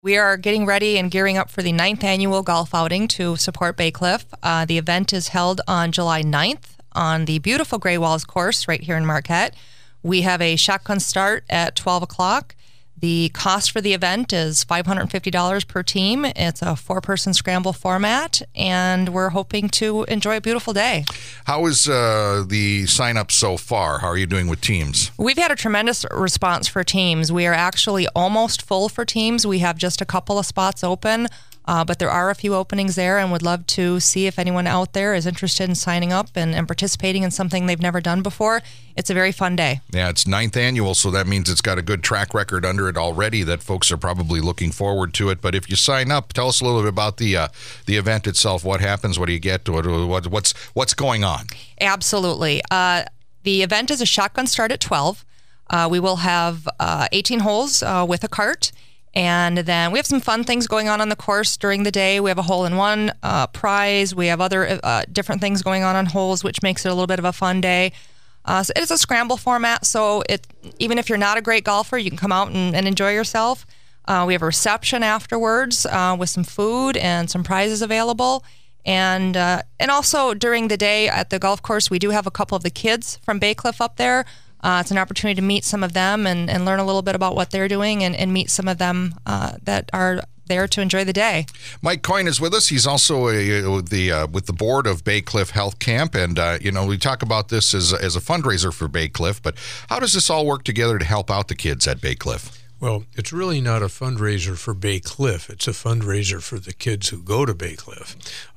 We are getting ready and gearing up for the 9th annual golf outing to support Bay Cliff. The event is held on July 9th on the beautiful Gray Walls course right here in Marquette. We have a shotgun start at 12 o'clock. The cost for the event is $550 per team. It's a 4-person scramble format, and we're hoping to enjoy a beautiful day. How is the sign-up so far? How are you doing with teams? We've had a tremendous response for teams. We are actually almost full for teams. We have just a couple of spots open, but there are a few openings there, and would love to see if anyone out there is interested in signing up and participating in something they've never done before. It's a very fun day. Yeah, it's 9th annual, so that means it's got a good track record under it already that folks are probably looking forward to it. But if you sign up, tell us a little bit about the event itself. What happens? What do you get? What's going on? Absolutely. The event is a shotgun start at 12. We will have 18 holes with a cart. And then we have some fun things going on the course during the day. We have a hole-in-one prize. We have other different things going on holes, which makes it a little bit of a fun day. So it's a scramble format, so even if you're not a great golfer, you can come out and enjoy yourself. We have a reception afterwards with some food and some prizes available. And also during the day at the golf course, we do have a couple of the kids from Bay Cliff up there. It's an opportunity to meet some of them and learn a little bit about what they're doing and meet some of them that are there to enjoy the day. Mike Coyne is with us. He's also with the board of Bay Cliff Health Camp. And, we talk about this as a fundraiser for Bay Cliff. But how does this all work together to help out the kids at Bay Cliff? Well, it's really not a fundraiser for Bay Cliff. It's a fundraiser for the kids who go to Bay Cliff.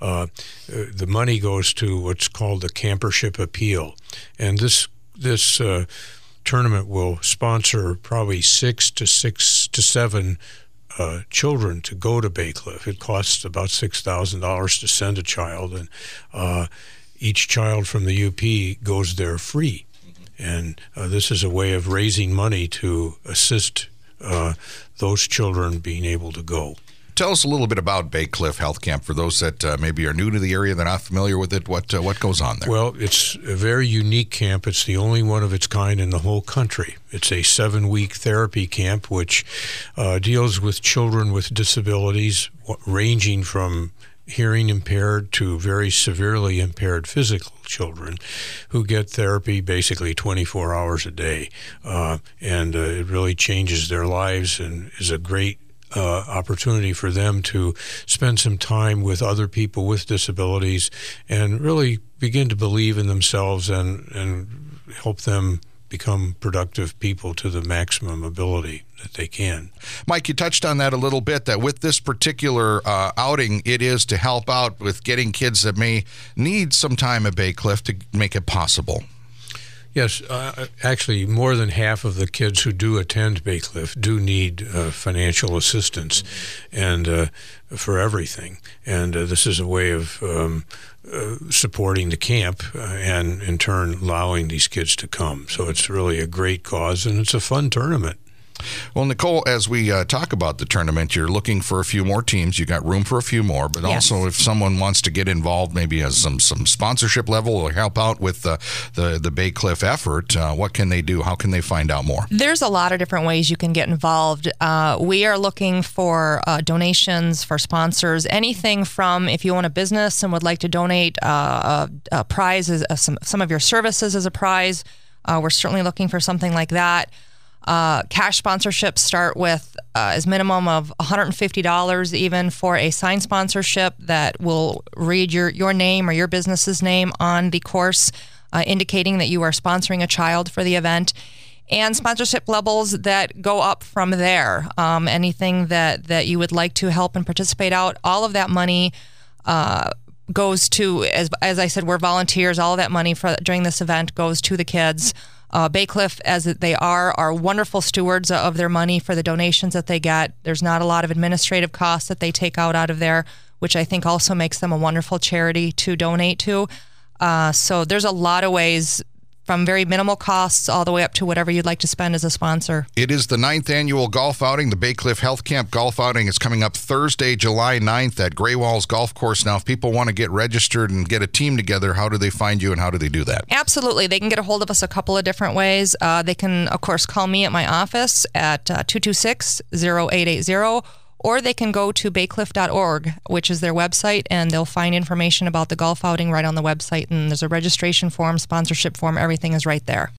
The money goes to what's called the Campership Appeal. And this tournament will sponsor probably 6 to 7 children to go to Bay Cliff. It costs about $6,000 to send a child, and each child from the UP goes there free. And this is a way of raising money to assist those children being able to go. Tell us a little bit about Bay Cliff Health Camp for those that maybe are new to the area, they're not familiar with it. What goes on there? Well, it's a very unique camp. It's the only one of its kind in the whole country. It's a 7-week therapy camp which deals with children with disabilities ranging from hearing impaired to very severely impaired physical children who get therapy basically 24 hours a day. And it really changes their lives and is a great opportunity for them to spend some time with other people with disabilities and really begin to believe in themselves and help them become productive people to the maximum ability that they can. Mike, you touched on that a little bit, that with this particular outing, it is to help out with getting kids that may need some time at Bay Cliff to make it possible. Yes, actually, more than half of the kids who do attend Bay Cliff do need financial assistance, and for everything. And this is a way of supporting the camp and, in turn, allowing these kids to come. So it's really a great cause, and it's a fun tournament. Well, Nicole, as we talk about the tournament, you're looking for a few more teams. You got room for a few more, but yes. Also if someone wants to get involved, maybe as some sponsorship level or help out with the Bay Cliff effort, what can they do? How can they find out more? There's a lot of different ways you can get involved. We are looking for donations, for sponsors, anything from if you own a business and would like to donate a prize, some of your services as a prize. We're certainly looking for something like that. Cash sponsorships start with as minimum of $150 even for a signed sponsorship that will read your name or your business's name on the course, indicating that you are sponsoring a child for the event. And sponsorship levels that go up from there. Anything that you would like to help and participate out, all of that money goes to, as I said, we're volunteers. All of that money during this event goes to the kids. Bay Cliff, as they are wonderful stewards of their money for the donations that they get. There's not a lot of administrative costs that they take out of there, which I think also makes them a wonderful charity to donate to. So there's a lot of ways, from very minimal costs all the way up to whatever you'd like to spend as a sponsor. It is the 9th annual golf outing. The Bay Cliff Health Camp golf outing is coming up Thursday, July 9th at Gray Walls Golf Course. Now, if people want to get registered and get a team together, how do they find you and how do they do that? Absolutely. They can get a hold of us a couple of different ways. They can, of course, call me at my office at 226-0880, or they can go to baycliff.org, which is their website, and they'll find information about the golf outing right on the website. And there's a registration form, sponsorship form, everything is right there.